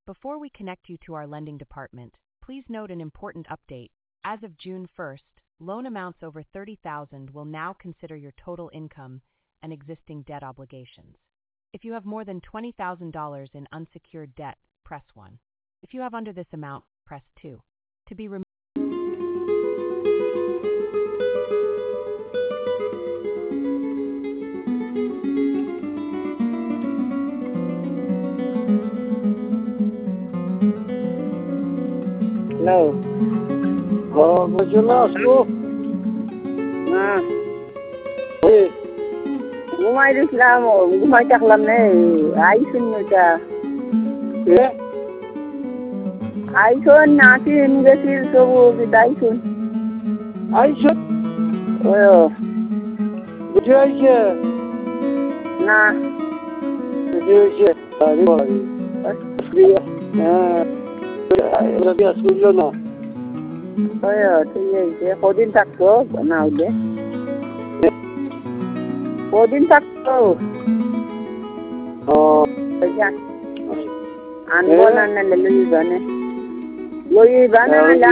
Before we connect you to our lending department, please note an important update. As of June 1st, loan amounts over $30,000 will now consider your total income and existing debt obligations. If you have more than $20,000 in unsecured debt, press 1. If you have under this amount, press 2. To be removed. Hello. Buenas, ঘুমাই দিছিলাম ঘুমাই থাকলাম নে আইসুন নইটা আইসুন নাচিন গেছিল সবু আইসুন আইসুন ও বুঝে আইছে না বুঝে আইছে আসলো না ঠিক আছে কদিন থাকতো না হইলে কদিন থাকতো আনবো না লইবানে